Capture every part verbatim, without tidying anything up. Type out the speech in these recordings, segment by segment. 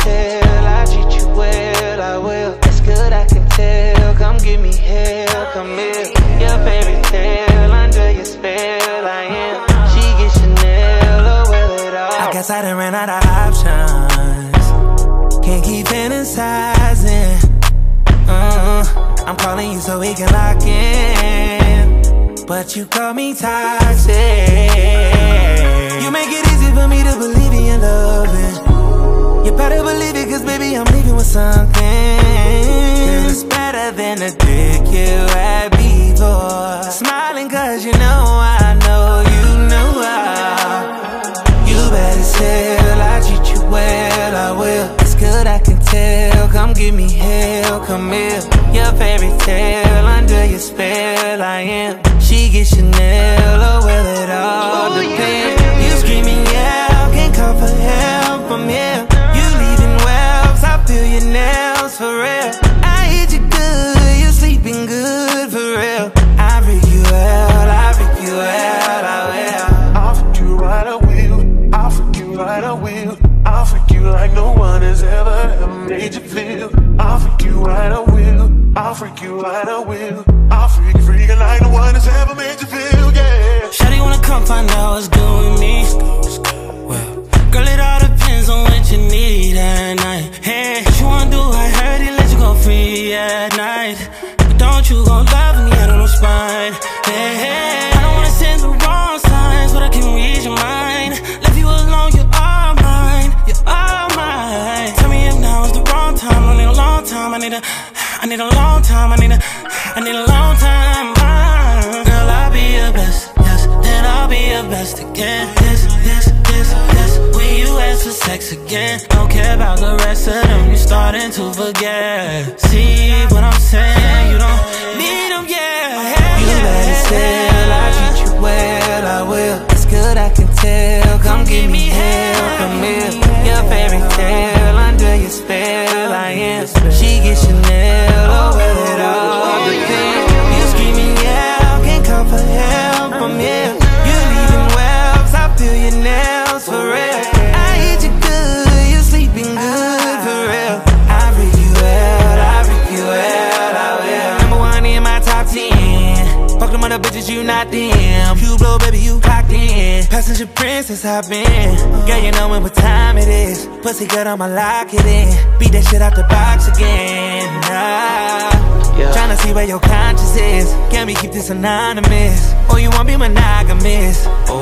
tale, I treat you well, I will. It's good, I can tell. Come give me hell, come here. Your fairy tale, under your spell, I am. She gets Chanel, oh well it all. I guess I done ran out of options. Can't keep fantasizing. uh, I'm calling you so we can lock in, but you call me toxic. You make it easy for me to believe in your loving. You better believe it, cause baby I'm leaving with something. Girl, it's better than the dick you had before. Smiling cause you know I know you know I. You better tell, I treat you well, I will. It's good, I can tell. Come give me hell, come here. Your fairy tale, under your spell, I am. She gets Chanel, oh well it all oh, depends. Yeah. You screaming yeah, can't call for help from here. You leaving wells, I feel your nails for real. I hit you good, you sleeping good for real. I freak you out, I freak you out, I will. I'll freak you right, I will. I'll freak you right, I will. I'll freak you like no one has ever, ever made you feel. I'll freak you right, I will. I'll freak you right, I will. I'll freak you, freaking like no one has ever made you feel, yeah. Shawty wanna come find out what's good with me. Well, girl, it all depends on what you need at night. Hey, what you wanna do? I heard he let you go free at night. But don't you gon' love me out of no spine. Hey, hey, I don't wanna send the wrong signs, but I can read your mind. Leave you alone, you're all mine. You're all mine. Tell me if now is the wrong time. I need a long time. I need a, I need a long time. I need a, I need a long time. Ah, girl, I'll be your best. Yes, then I'll be your best again. Yes, yes, yes, yes. When you ask for sex again, don't care about the rest of them. You're starting to forget. See what I'm saying? You don't need them, yeah. You better tell, I treat you well, I will. It's good, I can tell. Come give me hell, come here. Your fairy tale, under your spell, I am. She gets Chanel, oh well it all depends. You screaming yeah, can't come for help from here. You leaving wells, I feel your nails for real. I hit you good, you sleeping good for real. I freak you out, I freak you out, I will. Number one in my top ten. Fuck them other bitches, you not them. You blow, baby, you clocked in. Passenger princess, I've been. Girl, you know what time it is. Pussy good, I'ma lock it in. Beat that shit out the box again. Ah, yeah. Tryna see where your conscience is. Can we keep this anonymous? Or you won't be monogamous? Or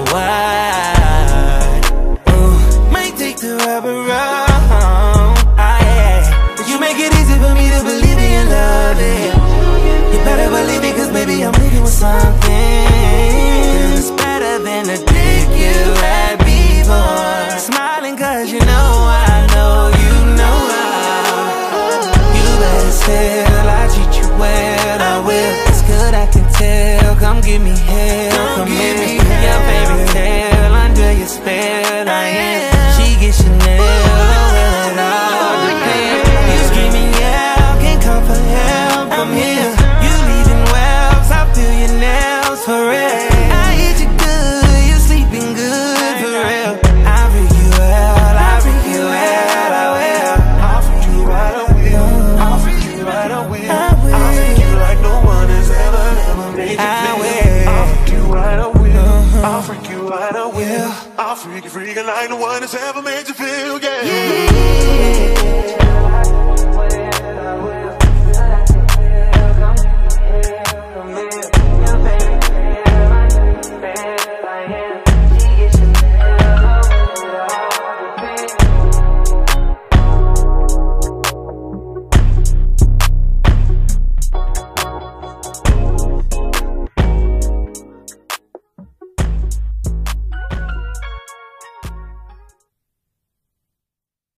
what? Ooh, might take the rubber wrong. Ah, yeah. But you make it easy for me to believe in your love, yeah. You better believe it, cause baby I'm leaving with something. It's better than the dick you had before. Smiling cause you know I know you know I. You better tell, I treat you well, I will. It's good, I can tell. Come give me hell, come here. Your fairy tale, under your spell, I am. She gets Chanel, oh well it all depends. You screaming yeah, can't come for help, I'm here. You leaving wells, I feel your nails for real. I hit you good, you sleeping good for real. I freak you out, I freak you out, I will. I'll freak you right, I will. I'll freak you right, I will. I'll freak you like no one has ever, ever made you feel. I'll freak you right, I will. I'll freak you right, I will. I'll freak you, freaking like no one has ever made you feel, yeah.